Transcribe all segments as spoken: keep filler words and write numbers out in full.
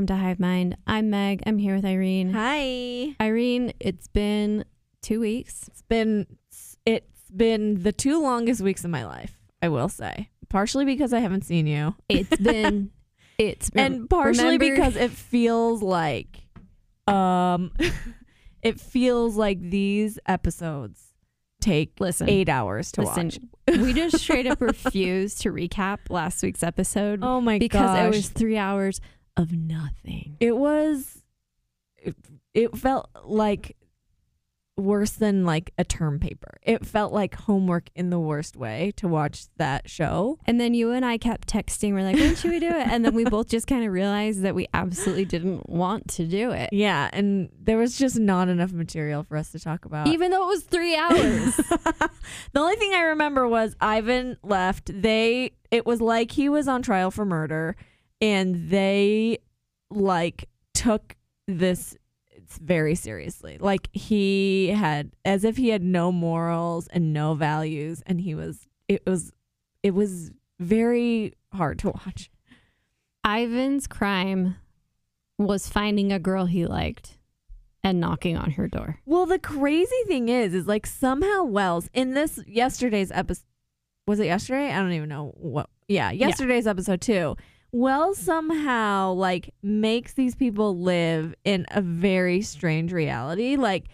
welcome to Hive Mind. I'm Meg. I'm here with Irene. Hi. Irene, it's been two weeks. It's been it's been the two longest weeks of my life, I will say. Partially because I haven't seen you. It's been it's been, and partially remember, because it feels like um it feels like these episodes take listen, eight hours to listen, watch. We just straight up refused to recap last week's episode. Oh my because gosh. it was three hours of nothing. It was it, it felt like worse than like a term paper. It felt like homework in the worst way to watch that show. And then you and I kept texting. We're like, when should we do it? And then we both just kind of realized that we absolutely didn't want to do it. Yeah, and there was just not enough material for us to talk about. Even though it was three hours. The only thing I remember was Ivan left. They it was like he was on trial for murder, and they like took this very seriously. Like he had, as if he had no morals and no values, and he was it was it was very hard to watch. Ivan's crime was finding a girl he liked and knocking on her door. Well, the crazy thing is is like somehow Wells in this yesterday's episode, was it yesterday? I don't even know what. Yeah, yesterday's yeah. episode too. Wells somehow like makes these people live in a very strange reality. Like,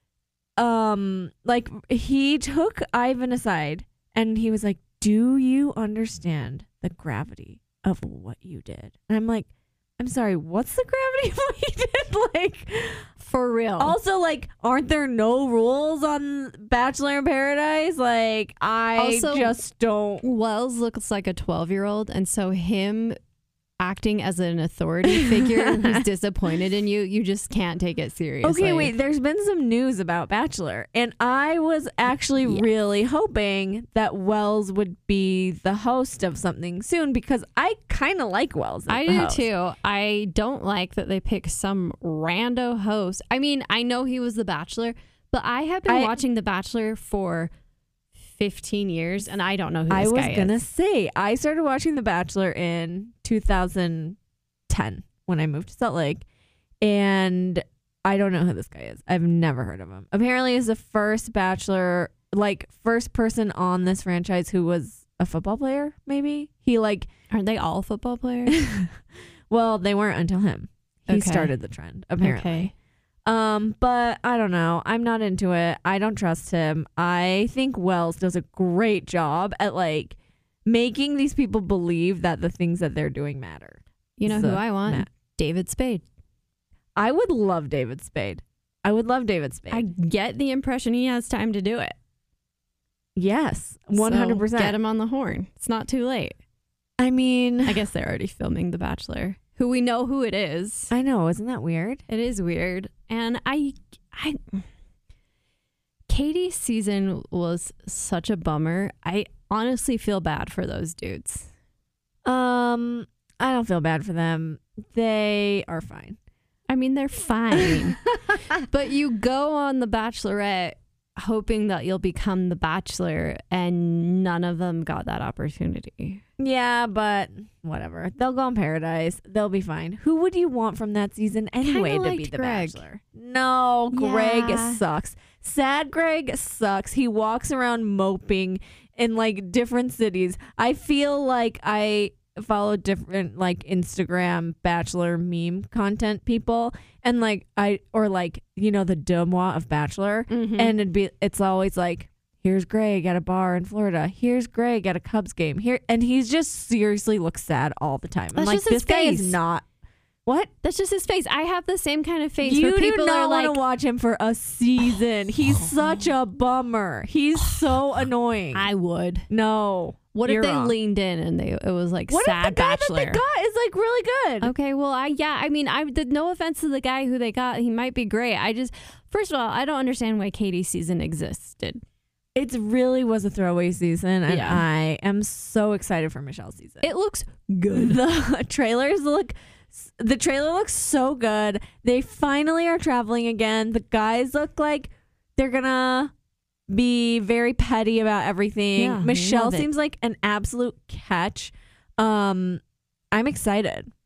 um, like he took Ivan aside and he was like, "Do you understand the gravity of what you did?" And I'm like, "I'm sorry, what's the gravity of what you did?" Like, for real. Also, like, aren't there no rules on Bachelor in Paradise? Like, I also, just don't. Wells looks like a twelve-year-old, and so him acting as an authority figure who's disappointed in you, you just can't take it seriously. Okay, wait, there's been some news about Bachelor, and I was actually yes. really hoping that Wells would be the host of something soon, because I kind of like Wells as I the do host. too. I don't like that they pick some rando host. I mean, I know he was The Bachelor, but I have been I, watching The Bachelor for fifteen years, and I don't know who this I was guy gonna is. say, I started watching The Bachelor in two thousand ten when I moved to Salt Lake, and I don't know who this guy is. I've never heard of him. Apparently, he's the first Bachelor, like first person on this franchise who was a football player. Maybe he like aren't they all football players? Well, they weren't until him. He okay. started the trend, apparently. Okay. Um, but I don't know. I'm not into it. I don't trust him. I think Wells does a great job at like making these people believe that the things that they're doing matter. You know so, who I want? Matt. David Spade. I would love David Spade. I would love David Spade. I get the impression he has time to do it. Yes, one hundred percent. So get him on the horn. It's not too late. I mean, I guess they're already filming The Bachelor, who we know who it is. I know. Isn't that weird? It is weird. And I, I, Katie's season was such a bummer. I honestly feel bad for those dudes. Um, I don't feel bad for them. They are fine. I mean, they're fine. But you go on The Bachelorette hoping that you'll become The Bachelor, and none of them got that opportunity. Yeah, but whatever. They'll go on Paradise. They'll be fine. Who would you want from that season anyway to be the Greg. Bachelor? No, Greg Yeah. sucks. Sad Greg sucks. He walks around moping in like different cities. I feel like I follow different like Instagram Bachelor meme content people, and like I or like you know the Demois of Bachelor, Mm-hmm. and it'd be it's always like, here's Greg at a bar in Florida. Here's Greg at a Cubs game. Here, and he's just seriously looks sad all the time. I'm That's like, just his this guy face. is not. What? That's just his face. I have the same kind of face. You where people do are not like, want to watch him for a season. He's such a bummer. He's so annoying. I would. No. What you're if they wrong. leaned in and they it was like What sad if the guy Bachelor? that they got is like really good? Okay, well, I yeah, I mean, I did no offense to the guy who they got. He might be great. I just, first of all, I don't understand why Katie's season existed. It really was a throwaway season, and Yeah. I am so excited for Michelle's season. It looks good. The trailers look, the trailer looks so good. They finally are traveling again. The guys look like they're gonna be very petty about everything. Yeah, Michelle love it. seems like an absolute catch. Um, I'm excited.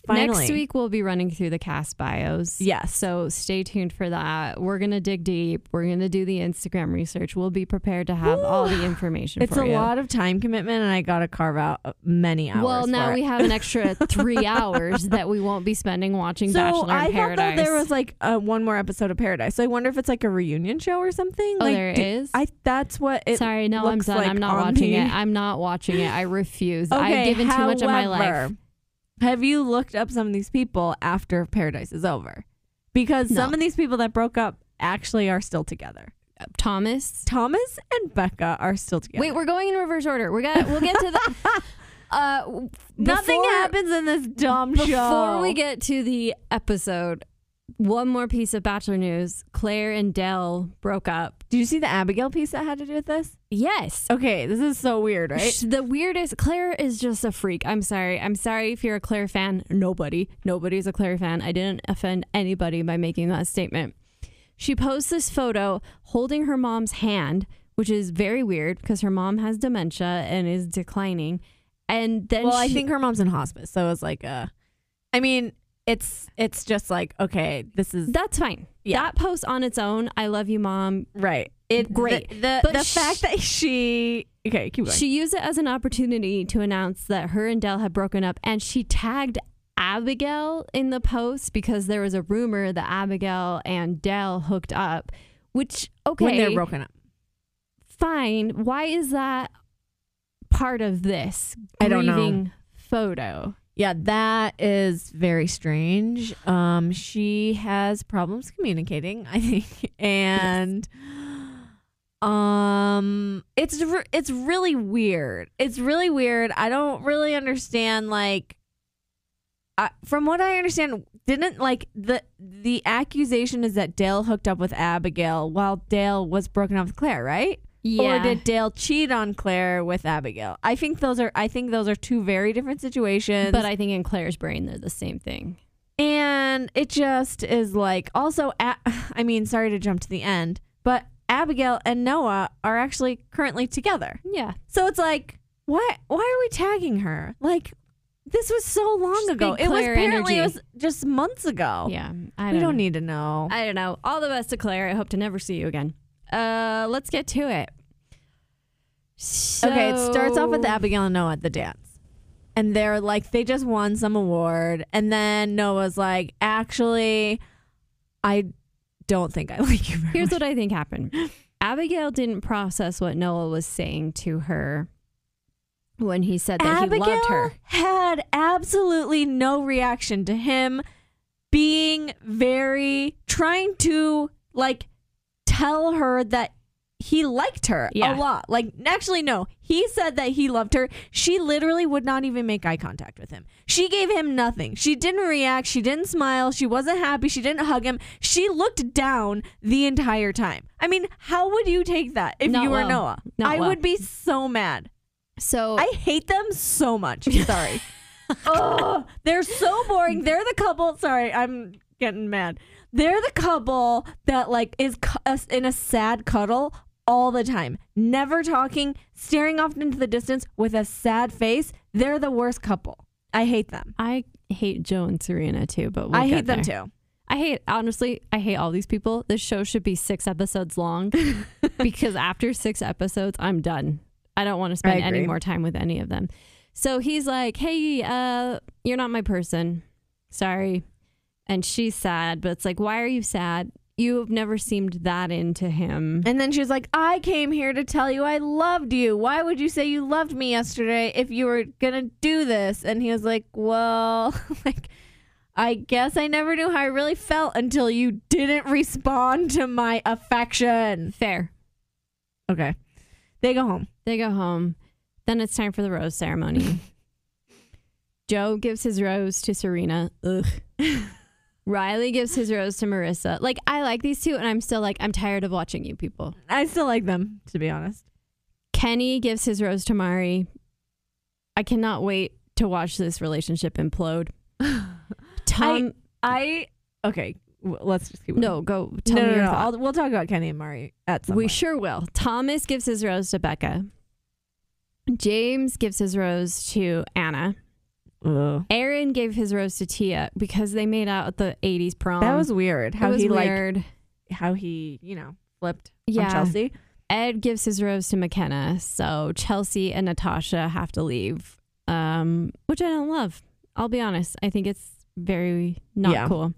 Finally. Next week, we'll be running through the cast bios. Yes. So stay tuned for that. We're going to dig deep. We're going to do the Instagram research. We'll be prepared to have Woo. all the information It's for a you. lot of time commitment, and I got to carve out many hours. Well, now for we it. have an extra three hours that we won't be spending watching So Bachelor I in thought Paradise. that there was like uh, one more episode of Paradise. So I wonder if it's like a reunion show or something. oh, like, there do- is? I that's what it. Sorry, no, I'm looks done. like I'm not on watching the- it. I'm not watching it. I refuse. Okay, I've given too much of my however, life. Have you looked up some of these people after Paradise is over? Because some No. of these people that broke up actually are still together. Thomas. Thomas and Becca are still together. Wait, we're going in reverse order. We got. We'll get to the. uh, Nothing before- happens in this dumb Before show. we get to the episode, one more piece of Bachelor news. Claire and Del broke up. Did you see the Abigail piece that had to do with this? Yes. Okay, this is so weird, right? Sh- The weirdest. Claire is just a freak. I'm sorry. I'm sorry if you're a Claire fan. Nobody. Nobody's a Claire fan. I didn't offend anybody by making that statement. She posts this photo holding her mom's hand, which is very weird because her mom has dementia and is declining. And then Well, I she- think her mom's in hospice, so it's like uh I mean, it's it's just like, okay, this is that's fine. Yeah. That post on its own, I love you, mom. right. It Great. The the, But the sh- fact that she okay, keep going. She used it as an opportunity to announce that her and Del had broken up, and she tagged Abigail in the post because there was a rumor that Abigail and Del hooked up, which, okay, when they're broken up. fine. Why is that part of this I don't know. grieving photo? Yeah, that is very strange. Um, she has problems communicating, I think, and um, it's re- it's really weird. It's really weird. I don't really understand. Like, I, from what I understand, didn't like the the accusation is that Dale hooked up with Abigail while Dale was broken up with Claire, right? Yeah. Or did Dale cheat on Claire with Abigail? I think those are I think those are two very different situations. But I think in Claire's brain, they're the same thing. And it just is like also a- I mean, sorry to jump to the end, but Abigail and Noah are actually currently together. Yeah. So it's like, why why are we tagging her? Like, this was so long Just ago. big It was Claire apparently it energy. was just months ago. Yeah. I We don't don't know. need to know. I don't know. All the best to Claire. I hope to never see you again. Uh, let's get to it. So, Okay, it starts off with Abigail and Noah at the dance. And they're like, they just won some award. And then Noah's like, actually, I don't think I like you very Here's much. what I think happened. Abigail didn't process what Noah was saying to her when he said that Abigail he loved her. had absolutely no reaction to him being very, trying to like tell her that he liked her Yeah. a lot. Like, actually, no. He said that he loved her. She literally would not even make eye contact with him. She gave him nothing. She didn't react. She didn't smile. She wasn't happy. She didn't hug him. She looked down the entire time. I mean, how would you take that if Not you were well. Noah? Not I well. would be so mad. So I hate them so much. Sorry. Oh, they're so boring. They're the couple. Sorry, I'm getting mad. They're the couple that like is cu- us in a sad cuddle all the time, never talking, staring off into the distance with a sad face. They're the worst couple. I hate them. I hate Joe and Serena too, but we'll I get hate them there. too. I hate, honestly, I hate all these people. This show should be six episodes long because after six episodes, I'm done. I don't want to spend I any agree. more time with any of them. So he's like, hey, uh, you're not my person. Sorry. And she's sad, but it's like, why are you sad? You have never seemed that into him. And then she was like, I came here to tell you I loved you. Why would you say you loved me yesterday if you were going to do this? And he was like, well, like, I guess I never knew how I really felt until you didn't respond to my affection. Fair. Okay. They go home. They go home. Then it's time for the rose ceremony. Joe gives his rose to Serena. Ugh. Riley gives his rose to Marissa. Like, I like these two, and I'm still like, I'm tired of watching you people. I still like them, to be honest. Kenny gives his rose to Mari. I cannot wait to watch this relationship implode. Tom, I, okay, w- let's just keep no, go tell no, me no, your no. thought. I'll, we'll talk about Kenny and Mari at some We point. sure will. Thomas gives his rose to Becca. James gives his rose to Anna. Ugh. Aaron gave his rose to Tia because they made out at the eighties prom. That was weird. How it was he weird. like how he, you know, flipped Yeah. on Chelsea. Ed gives his rose to McKenna, so Chelsea and Natasha have to leave, um, which I don't love. I'll be honest. I think it's very not Yeah. cool.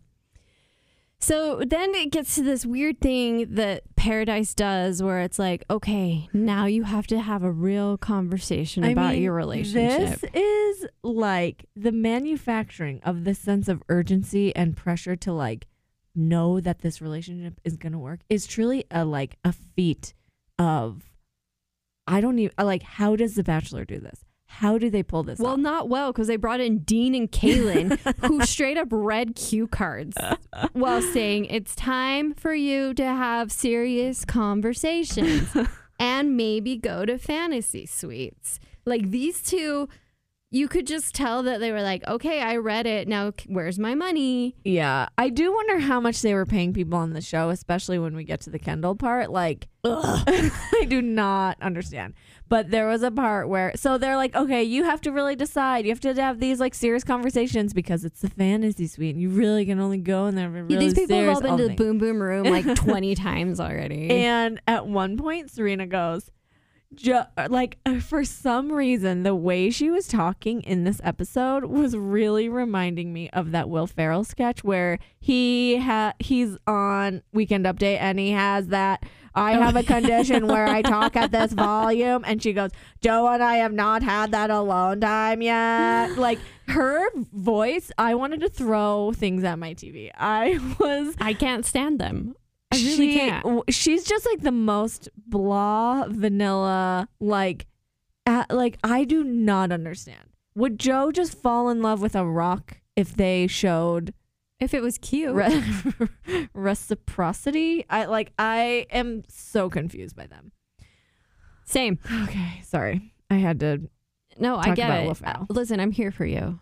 So then it gets to this weird thing that Paradise does where it's like, okay, now you have to have a real conversation I about mean, your relationship. This is like the manufacturing of this sense of urgency and pressure to like know that this relationship is going to work is truly a like a feat of I don't even like how does The Bachelor do this? How do they pull this Well, off? not well, because they brought in Dean and Kaylin, who straight up read cue cards while saying, it's time for you to have serious conversations and maybe go to fantasy suites. Like these two, you could just tell that they were like, okay, I read it. Now, where's my money? Yeah, I do wonder how much they were paying people on the show, especially when we get to the Kendall part. Like, I do not understand. But there was a part where, so they're like, okay, you have to really decide. You have to have these like serious conversations because it's the fantasy suite, and you really can only go in there. Really Yeah, these people have serious, all been all to the things. boom boom room like twenty times already. And at one point, Serena goes, Ju- like uh, for some reason, the way she was talking in this episode was really reminding me of that Will Ferrell sketch where he ha- he's on Weekend Update and he has that I have a condition where I talk at this volume, and she goes, Joe and I have not had that alone time yet. Like her voice, I wanted to throw things at my T V. I was I can't stand them. I really she, can't. w- She's just like the most blah vanilla. Like, uh, like I do not understand. Would Joe just fall in love with a rock if they showed If it was cute. re- reciprocity? I like. I am so confused by them. Same. Okay, sorry. I had to. No, I Talk get about it. Will Ferrell. Uh, Listen, I'm here for you.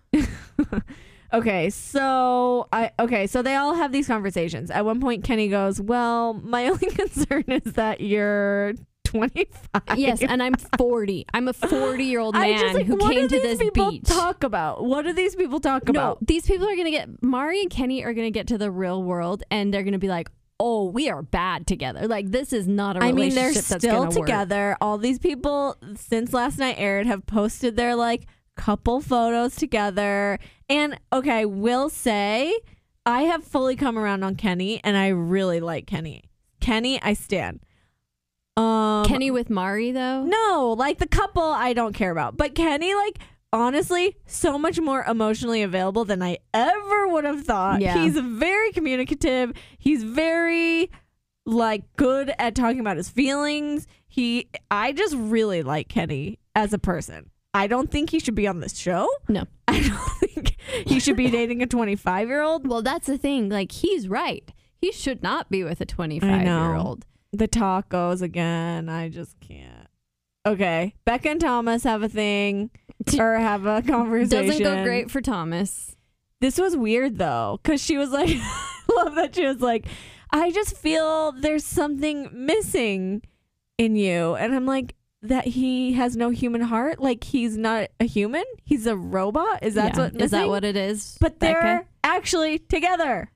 Okay, so I okay, so they all have these conversations. At one point, Kenny goes, "Well, my only concern is that you're twenty-five." Yes, and I'm forty. I'm a forty-year-old I man just, like, who what came do to these this people beach. talk about? What do these people talk no, about? these people are going to get, Mari and Kenny are going to get to the real world, and they're going to be like, oh, we are bad together. Like, this is not a I relationship mean, they're that's still gonna work. together. All these people since last night aired have posted their like couple photos together. And okay, will say I have fully come around on Kenny, and I really like Kenny. Kenny, I stand. Um, Kenny with Mari, though? No, like the couple I don't care about. But Kenny, like, honestly, so much more emotionally available than I ever would have thought. Yeah. He's very communicative. He's very like good at talking about his feelings. He I just really like Kenny as a person. I don't think he should be on this show. No. I don't think he should be dating a twenty-five year old. Well, that's the thing. Like, he's right. He should not be with a twenty-five-year-old. The tacos again. I just can't. Okay. Becca and Thomas have a thing or have a conversation. Doesn't go great for Thomas. This was weird though, because she was like, I love that she was like, I just feel there's something missing in you. And I'm like, that he has no human heart? Like he's not a human? He's a robot? Is that Yeah. what missing? Is that what it is? But they're Becca? actually together.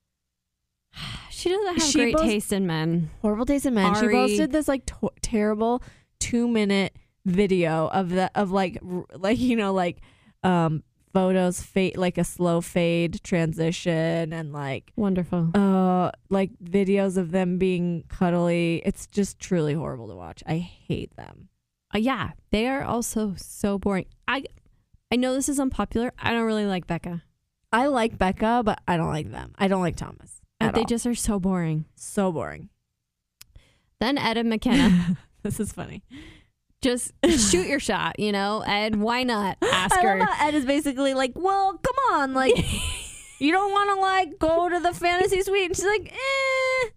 She doesn't have She great both- taste in men. Horrible taste in men. She Ari. posted this like to- terrible two minute video of the of like r- like you know like um photos fade like a slow fade transition and like Wonderful. uh like videos of them being cuddly. It's just truly horrible to watch. I hate them. Uh, yeah, they are also so boring. I I know this is unpopular. I don't really like Becca. I like Becca, but I don't like them. I don't like Thomas. Uh, At they all. just are so boring. So boring. Then Ed and McKenna. This is funny. Just shoot your shot, you know? Ed, why not? Ask I her. love how Ed is basically like, well, come on, like, you don't want to like go to the fantasy suite, and she's like, eh,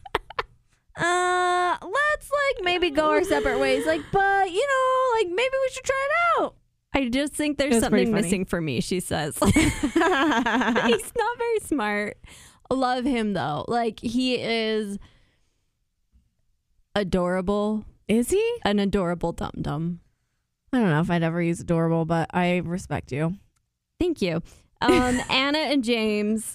uh, let's like maybe go our separate ways, like, but you know, like maybe we should try it out. I just think there's It was pretty something funny. missing for me, she says. He's not very smart. Love him, though. Like, he is adorable. Is he? An adorable dum-dum. I don't know if I'd ever use adorable, but I respect you. Thank you. Um, Anna and James.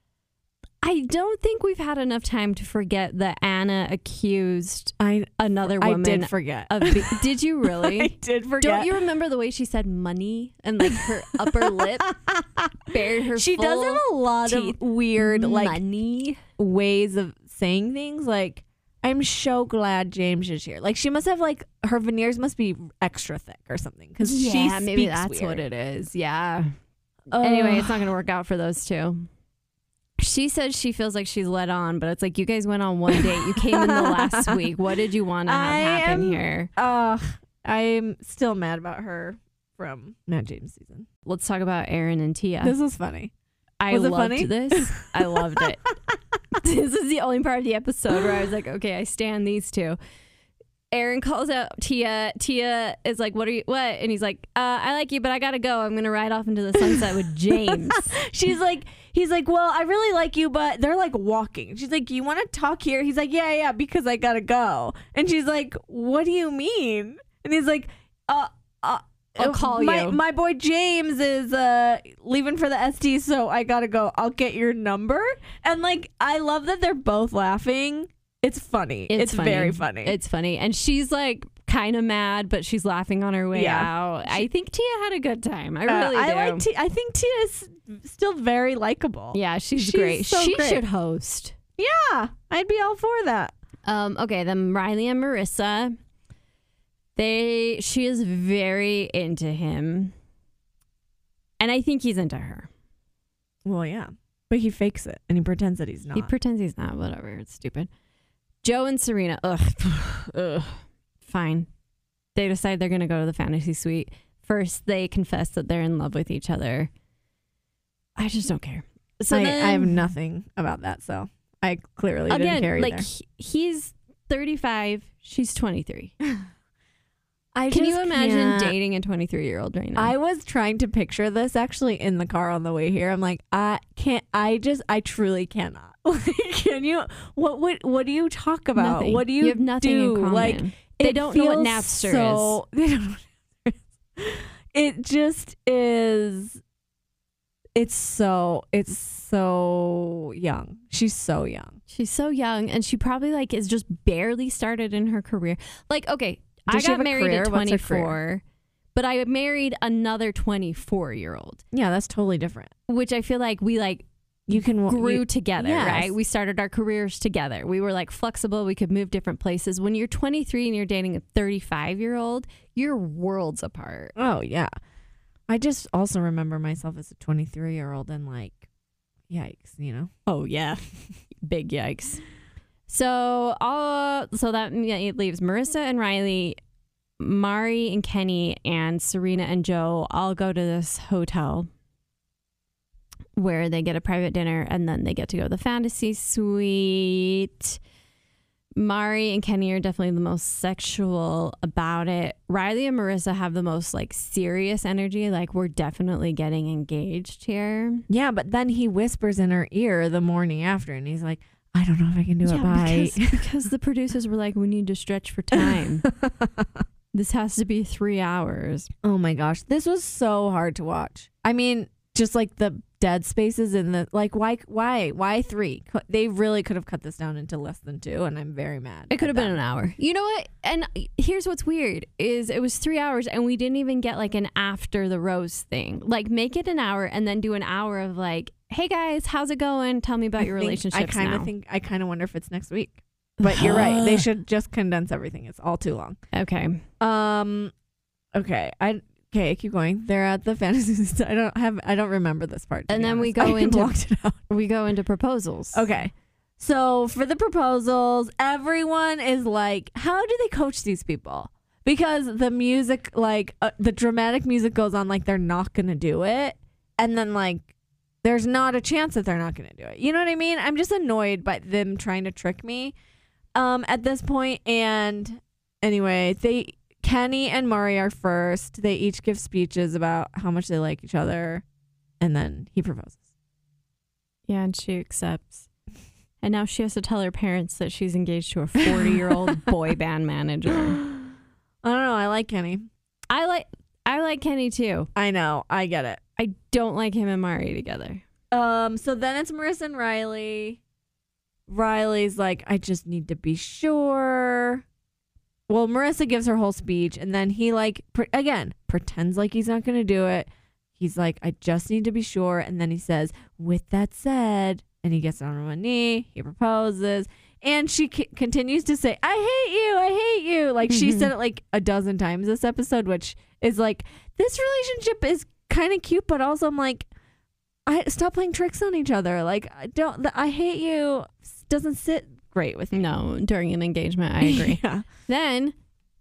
I don't think we've had enough time to forget that Anna accused I another I woman. did forget. Of be- did you really? I did forget. Don't you remember the way she said money and like her upper lip bared her She full does have a lot teeth. of weird like money ways of saying things. Like, I'm so glad James is here. Like, she must have like her veneers must be extra thick or something because yeah, she speaks maybe that's weird. what it is. Yeah. Ugh. Anyway, it's not going to work out for those two. She says she feels like she's led on, but it's like you guys went on one date. You came in the last week. What did you want to have I happen am- here? Ugh, I'm still mad about her from Matt James season. Let's talk about Aaron and Tia. This was funny. I was it loved funny? this. I loved it. This is the only part of the episode where I was like, okay, I stand these two. Aaron calls out Tia. Tia is like, what are you, what? And he's like, uh, I like you, but I gotta go. I'm gonna ride off into the sunset with James. She's like, he's like, well, I really like you, but they're like walking. She's like, you want to talk here? He's like, yeah, yeah, because I gotta go. And she's like, what do you mean? And he's like, uh, uh I'll call my, you. My boy James is uh leaving for the S T, so I gotta go. I'll get your number. And like, I love that they're both laughing. It's funny. It's, It's funny. very funny. It's funny. And she's like kind of mad, but she's laughing on her way Yeah. out. I think Tia had a good time. I Uh, really I do. like. T- I think Tia is still very likable. yeah, she's, She's great. so she great. should host. Yeah, I'd be all for that. Um, okay, then Riley and Marissa. They she is very into him. And I think he's into her. Well, yeah, but he fakes it and he pretends that he's not. He pretends he's not, whatever. It's stupid. Joe and Serena, ugh. ugh. Fine. They decide they're gonna go to the fantasy suite. First, they confess that they're in love with each other. I just don't care. So I, then, I have nothing about that, so I clearly didn't again, care like either. he- he's thirty-five, she's twenty-three. I Can just you imagine can't. dating a twenty-three year old right now? I was trying to picture this actually in the car on the way here. I'm like, I can't. I just, I truly cannot. Like, can you? What would? What do you talk about? Nothing. What do you, have nothing do? in common. Like, they it don't know what feels Napster so, They don't know what Napster is. It just is. It's so. It's so young. She's so young. She's so young, and she probably like is just barely started in her career. Like, okay, Does I she got have a married career? at What's her career? twenty-four, but I married another twenty-four year old, Yeah, that's totally different. which I feel like we like You can grew you- together, yes. right? We started our careers together. We were like flexible. We could move different places. When you're twenty-three and you're dating a thirty-five year old, you're worlds apart. Oh yeah. I just also remember myself as a twenty-three year old and like, yikes, you know. Oh yeah, big yikes. So all so that it leaves Marissa and Riley, Mari and Kenny, and Serena and Joe all go to this hotel where they get a private dinner, and then they get to go to the fantasy suite. Mari and Kenny are definitely the most sexual about it. Riley and Marissa have the most like serious energy, like we're definitely getting engaged here. Yeah, but then he whispers in her ear the morning after and he's like, I don't know if I can do it Yeah, by because, because the producers were like, we need to stretch for time. This has to be three hours. Oh my gosh. This was so hard to watch. I mean, just like the dead spaces in the like why why why three? They really could have cut this down into less than two, and I'm very mad. It could have at been that. an hour. You know what? And here's what's weird is it was three hours and we didn't even get like an after the rose thing. Like make it an hour and then do an hour of like, hey guys, how's it going? Tell me about I your think- relationships I kind now. of think I kind of wonder if it's next week. But you're right. They should just condense everything. It's all too long. Okay. Um okay. I okay, keep going. They're at the fantasy I don't have I don't remember this part. to And be then we honest. go I into- blocked it out. We go into proposals. Okay. So for the proposals, everyone is like, how do they coach these people? Because the music, like uh, the dramatic music goes on like they're not going to do it. And then like there's not a chance that they're not going to do it. You know what I mean? I'm just annoyed by them trying to trick me um, at this point. And anyway, they Kenny and Mari are first. They each give speeches about how much they like each other. And then he proposes. Yeah, and she accepts. And now she has to tell her parents that she's engaged to a forty-year-old boy band manager. I don't know. I like Kenny. I like I like Kenny too. I know. I get it. I don't like him and Mari together. Um, so then it's Marissa and Riley. Riley's like, I just need to be sure. Well, Marissa gives her whole speech, and then he like pre- again pretends like he's not going to do it. He's like, I just need to be sure, and then he says, "With that said," and he gets on one knee. He proposes, and she c- continues to say, "I hate you, I hate you." Like she said it like a dozen times this episode, which is like, this relationship is kind of cute, but also I'm like, I stop playing tricks on each other. Like, I don't, the I hate you doesn't sit great with me. No, during an engagement, I agree. Yeah. Then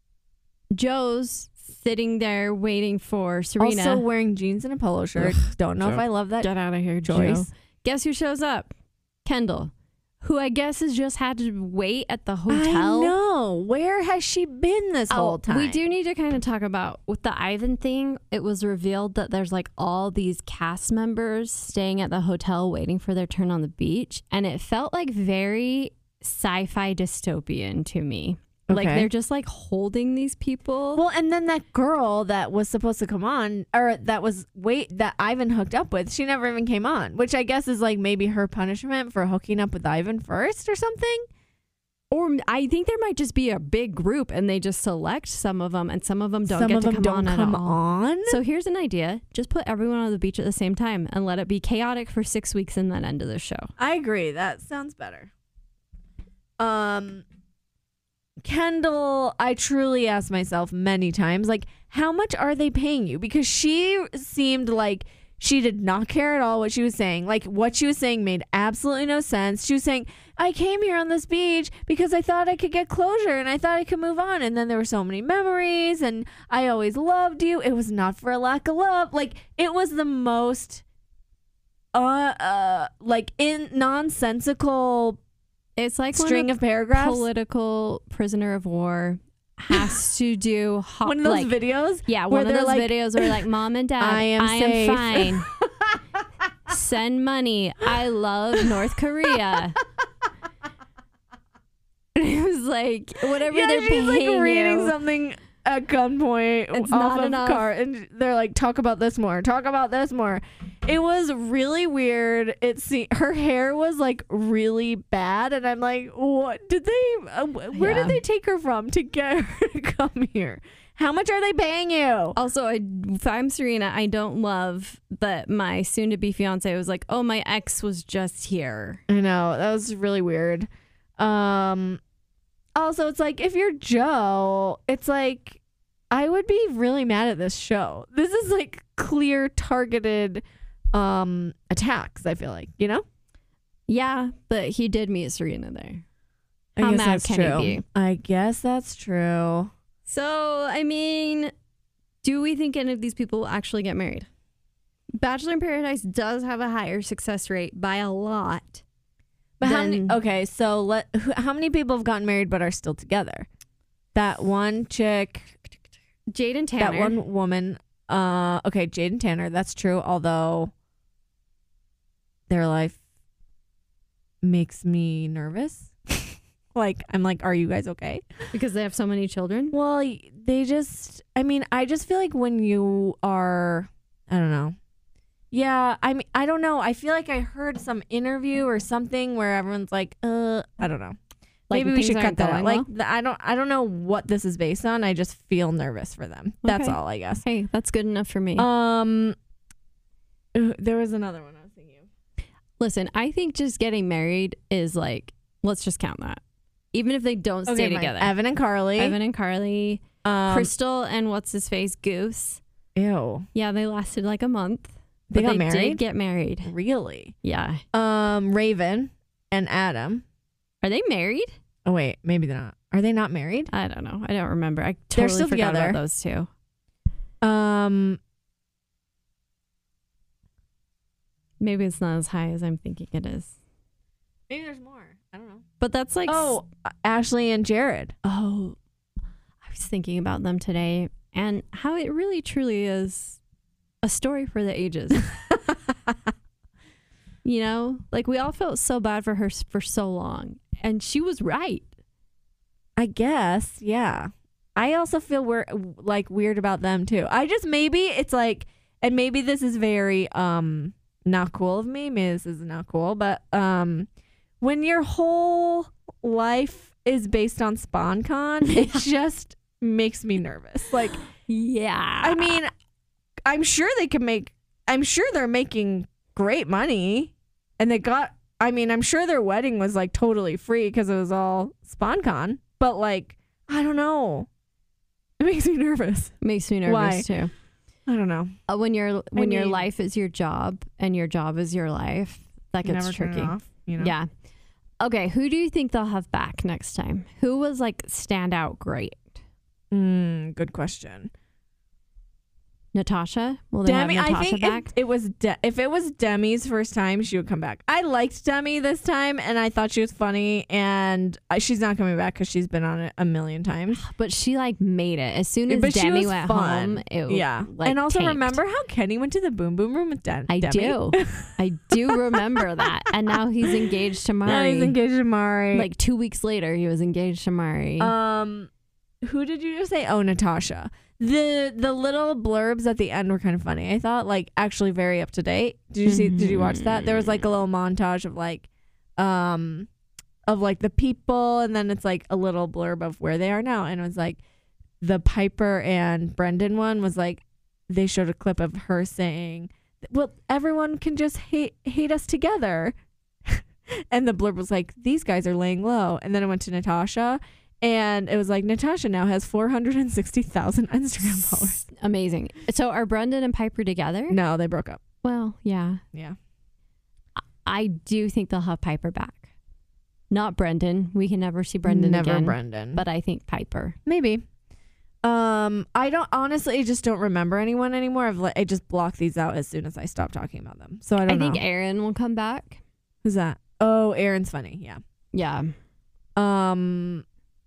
Joe's sitting there waiting for Serena. Also wearing jeans and a polo shirt. Ugh, Don't know Joe. if I love that Get out of here, choice. Joe. Guess who shows up? Kendall, who I guess has just had to wait at the hotel. I know. Where has she been this Oh, whole time? We do need to kind of talk about with the Ivan thing. It was revealed that there's like all these cast members staying at the hotel waiting for their turn on the beach. And it felt like very sci-fi dystopian to me. Like Okay. they're just like holding these people. Well, and then that girl that was supposed to come on, or that was wait that Ivan hooked up with, she never even came on, which I guess is like maybe her punishment for hooking up with Ivan first or something. Or I think there might just be a big group and they just select some of them and some of them don't Some get of to them come don't on come at all. on. So here's an idea. Just put everyone on the beach at the same time and let it be chaotic for six weeks and then end of the show. I agree. That sounds better. Um, Kendall, I truly asked myself many times, like, how much are they paying you? Because she seemed like she did not care at all what she was saying. Like, what she was saying made absolutely no sense. She was saying, I came here on this beach because I thought I could get closure and I thought I could move on. And then there were so many memories and I always loved you. It was not for a lack of love. Like, it was the most, uh, uh, like, in nonsensical It's like string when a of paragraphs. political prisoner of war has to do ho- One of those like, videos. yeah, where one of they're those like, videos where like mom and dad, I am I safe." am fine. Send money. I love North Korea. It was like whatever Yeah, they're she's paying like reading you. something at gunpoint It's off not of enough. car, and they're like, "Talk about this more. Talk about this more." It was really weird. It se- her hair was like really bad, and I'm like, "What did they? Uh, where Yeah. did they take her from to get her to come here? How much are they paying you?" Also, I, if I'm Serena, I don't love that my soon-to-be fiance was like, "Oh, my ex was just here." I know, that was really weird. Um, also, it's like, if you're Joe, it's like, I would be really mad at this show. This is like clear targeted um attacks, I feel like, you know? Yeah, but he did meet Serena there. I How guess mad that's can true. he be? I guess that's true. So, I mean, do we think any of these people will actually get married? Bachelor in Paradise does have a higher success rate by a lot. But how many, than- okay, so let who, how many people have gotten married but are still together? That one chick, Jade and Tanner. that one woman. Uh, okay, Jade and Tanner. That's true. Although their life makes me nervous. Like, I'm like, are you guys okay? Because they have so many children. Well, y- they just, I mean, I just feel like when you are, I don't know. Yeah, I mean, I don't know. I feel like I heard some interview or something where everyone's like, uh, I don't know. Like, Maybe we things should cut aren't that out. going Like, well? th- I don't, I don't know what this is based on. I just feel nervous for them. That's Okay. all, I guess. Hey, that's good enough for me. Um, uh, there was another one I was thinking of. Listen, I think just getting married is like, let's just count that. Even if they don't stay mine. together. Evan and Carly. Evan and Carly, um, Crystal and what's his face, Goose. Ew. Yeah, they lasted like a month. They but got they married? did get married. Really? Yeah. Um, Raven and Adam. Are they married? Oh wait, maybe they're not. Are they not married? I don't know. I don't remember. I They're totally still forgot together. about those two. Um, Maybe it's not as high as I'm thinking it is. maybe there's more. I don't know. But that's like, Oh, Ashley and Jared. oh, I was thinking about them today and how it really truly is a story for the ages. You know, like we all felt so bad for her s- for so long, and she was right. I guess, yeah. I also feel we're like weird about them too. I just maybe it's like and maybe this is very um not cool of me. Maybe this is not cool, but um, when your whole life is based on SpawnCon, it just makes me nervous. Like, yeah. I mean, I'm sure they can make. I'm sure they're making great money, and they got. I mean, I'm sure their wedding was like totally free because it was all SpawnCon. But like, I don't know. It makes me nervous. Makes me nervous Why? too. I don't know. Uh, when your when I your mean- life is your job and your job is your life, that You gets never turn it tricky. off, you know? Yeah. Okay, who do you think they'll have back next time? Who was like stand out great? Mm, good question. Natasha? Will they Demi, have I Natasha think back? if it was De- if it was Demi's first time, she would come back. I liked Demi this time, and I thought she was funny. And I, she's not coming back because she's been on it a million times. But she like made it as soon as But she Demi was went fun. home. It Yeah, like, and also tanked. remember how Kenny went to the Boom Boom Room with Den- I Demi? do, I do remember that. And now he's engaged to Mari. Now he's engaged to Mari. Like two weeks later, he was engaged to Mari. um, who did you just say? Oh, Natasha. The the little blurbs at the end were kind of funny. I thought like actually very up to date. Did you see? Did you watch that? There was like a little montage of like, um, of like the people, and then it's like a little blurb of where they are now, and it was like the Piper and Brendan one was like they showed a clip of her saying, "Well, everyone can just hate hate us together," and the blurb was like these guys are laying low, and then it went to Natasha. And it was like, Natasha now has four hundred sixty thousand Instagram followers. Amazing. So are Brendan and Piper together? No, they broke up. Well, yeah. Yeah. I do think they'll have Piper back. Not Brendan. We can never see Brendan Never again. Brendan. But I think Piper. Maybe. Um, I don't, honestly, I just don't remember anyone anymore. I've like, I just block these out as soon as I stop talking about them. So I don't I know. think Aaron will come back. Who's that? Oh, Aaron's funny. Yeah. Yeah. Um,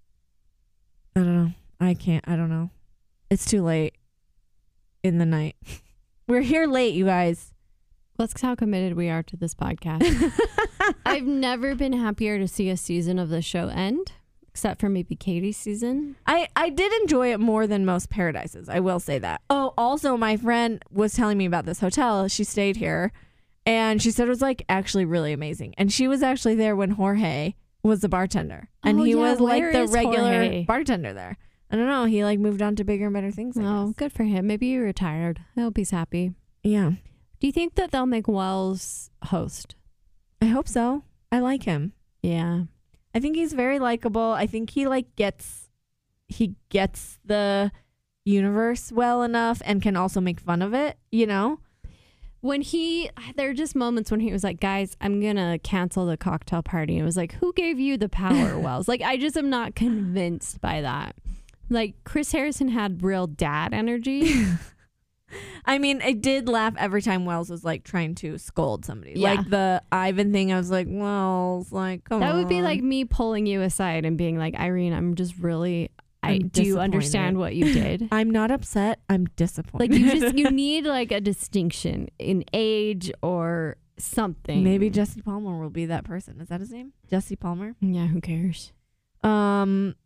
I don't know. I can't. I don't know. It's too late in the night. We're here late, you guys. That's how committed we are to this podcast. I've never been happier to see a season of the show end, except for maybe Katie's season. I, I did enjoy it more than most Paradises. I will say that. Oh, also, my friend was telling me about this hotel. She stayed here, and she said it was like actually really amazing. And she was actually there when Jorge was the bartender, and Oh, he yeah, was like where the is regular Jorge? bartender there. I don't know. He like moved on to bigger and better things. I Oh, guess. good for him. Maybe he retired. I hope he's happy. Yeah. Do you think that they'll make Wells host? I hope so. I like him. Yeah. I think he's very likable. I think he like gets he gets the universe well enough and can also make fun of it, you know? When he, there are just moments when he was like, guys, I'm going to cancel the cocktail party. It was like, who gave you the power, Wells? Like, I just am not convinced by that. Like, Chris Harrison had real dad energy. I mean, I did laugh every time Wells was like trying to scold somebody. Yeah. Like the Ivan thing, I was like, Wells, like, come on. That would be like me pulling you aside and being like, Irene, I'm just really, I I'm do you understand disappointed. what you did? I'm not upset. I'm disappointed. Like, you just, you need like a distinction in age or something. Maybe Jesse Palmer will be that person. Is that his name? Jesse Palmer? Yeah, who cares? Um.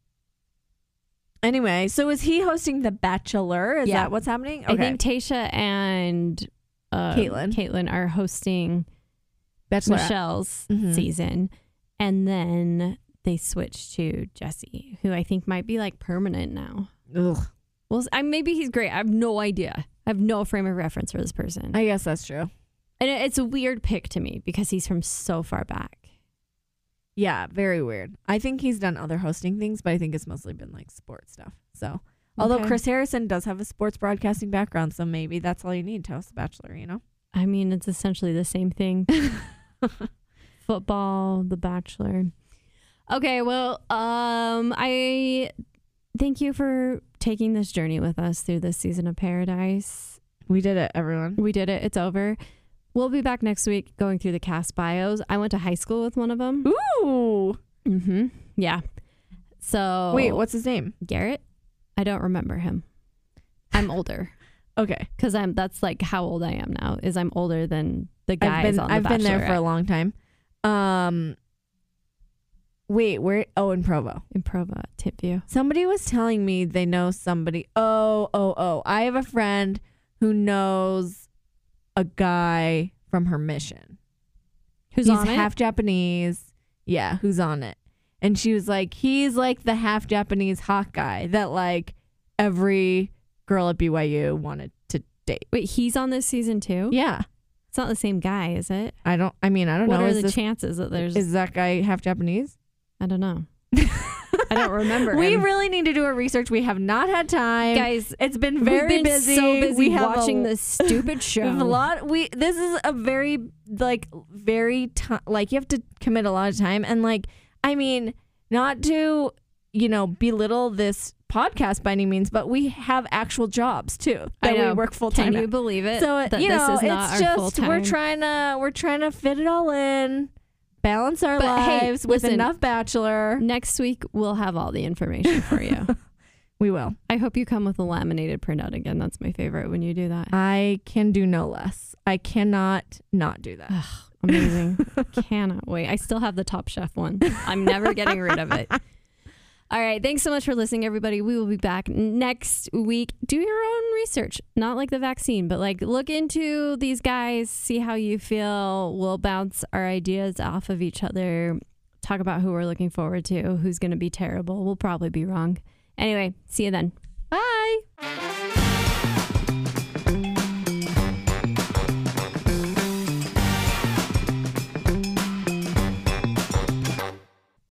Anyway, so is he hosting The Bachelor? Is Yeah. that what's happening? I think Tasha and uh, Caitlyn. Caitlyn are hosting Bachelor. Michelle's Mhm. season, and then they switch to Jesse, who I think might be like permanent now. Ugh. Well, I, maybe he's great. I have no idea. I have no frame of reference for this person, I guess that's true. and it, it's a weird pick to me because he's from so far back. Yeah, very weird. I think he's done other hosting things, but I think it's mostly been like sports stuff. So, although Okay. Chris Harrison does have a sports broadcasting background, so maybe that's all you need to host The Bachelor, you know? I mean, it's essentially the same thing. Football, The Bachelor. Okay, well, um, I thank you for taking this journey with us through this season of Paradise. We did it, everyone. We did it. It's over. We'll be back next week going through the cast bios. I went to high school with one of them. Ooh. Mm-hmm. Yeah. So Wait, what's his name? Garrett? I don't remember him. I'm older Okay. because I'm. That's like how old I am now. Is I'm older than the guys I've been on the I've been there for a Bachelorette. long time. Um Wait, where oh in Provo. in Provo at Tipview. Somebody was telling me they know somebody. Oh, oh, oh. I have a friend who knows a guy from her mission. Who's He's on it? half Japanese. Yeah, who's on it. And she was like, he's like the half Japanese hot guy that like every girl at B Y U wanted to date. Wait, he's on this season too? Yeah. It's not the same guy, is it? I don't, I mean, I don't What know. are Is the this- chances that there's... Is that guy half Japanese? I don't know. I don't remember We him. really need to do a research. We have not had time. Guys, it's been very we've been busy. so busy we have watching a, this stupid show. We have a lot. We this is a very like very ti like you have to commit a lot of time and like I mean not to you know belittle this podcast by any means, but we have actual jobs too I that we know. work full time. Can you believe it? So that you this know is not it's our just full-time. we're trying to we're trying to fit it all in, balance our But, hey, lives with listen. enough Bachelor. Next week we'll have all the information for you. We will. I hope you come with a laminated printout again. That's my favorite when you do that. I can do no less. I cannot not do that. Amazing. Cannot wait. I still have the Top Chef one. I'm never getting rid of it. All right. Thanks so much for listening, everybody. We will be back next week. Do your own research. Not like the vaccine, but like look into these guys, see how you feel. We'll bounce our ideas off of each other. Talk about who we're looking forward to, who's going to be terrible. We'll probably be wrong. Anyway, see you then. Bye.